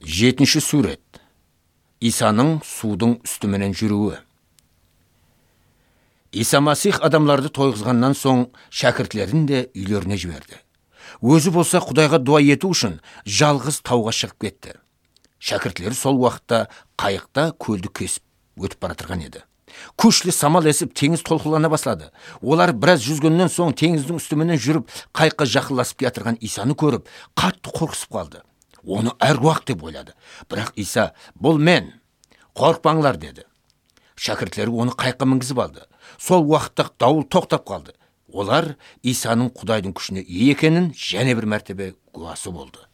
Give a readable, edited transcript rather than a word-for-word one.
Жетінші сурет. Исаның судың үстіменен жүруі. Иса Масих адамларды тойғызғаннан соң шәкіртлерін де үйлеріне жіберді. Өзі болса Құдайға дуа ету үшін жалғыз тауға шығып кетті. Шәкіртлері сол уақытта қайықта көлді кесіп өтіп бара жатқан еді. Күшлі самал есіп, теңіз толқылана бастады. Олар біраз жүзгеннен соң теңіздің үстіменен жүріп, қайыққа жақындасып келе жатқан Исаны көріп, қатты қорқысып қалды. Оны әруақ деп ойлады. Бірақ Иса, бұл мен, қорықпаңдар деді. Шәкіртлері оны қайыққа мінгізіп алды. Сол уақытта дауыл тоқтап қалды. Олар Исаның Құдайдың күшіне ие екенін және бір мәртебе куәсі болды.